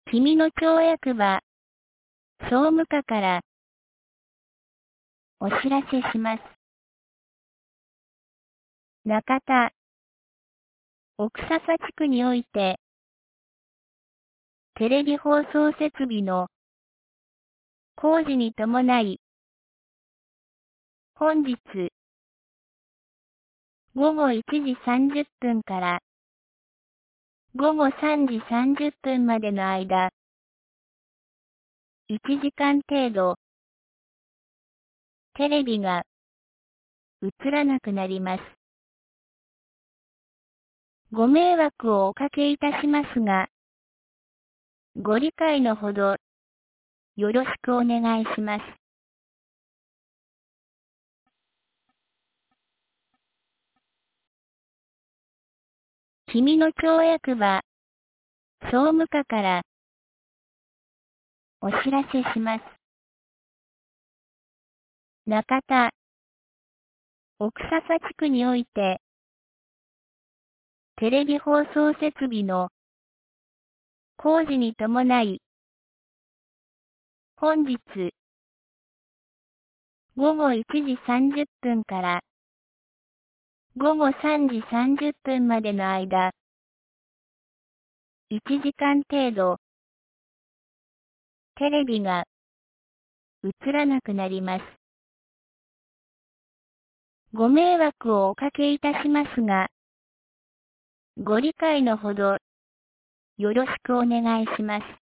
君の町役場、総務課からお知らせします。中田、奥笹地区において、テレビ放送設備の工事に伴い、本日、午後1時30分から午後3時30分までの間、1時間程度、テレビが映らなくなります。ご迷惑をおかけいたしますが、ご理解のほど、よろしくお願いします。君の町役場、総務課からお知らせします。中田、奥笹地区において、テレビ放送設備の工事に伴い、本日、午後1時30分から午後3時30分までの間、1時間程度、テレビが映らなくなります。ご迷惑をおかけいたしますが、ご理解のほど、よろしくお願いします。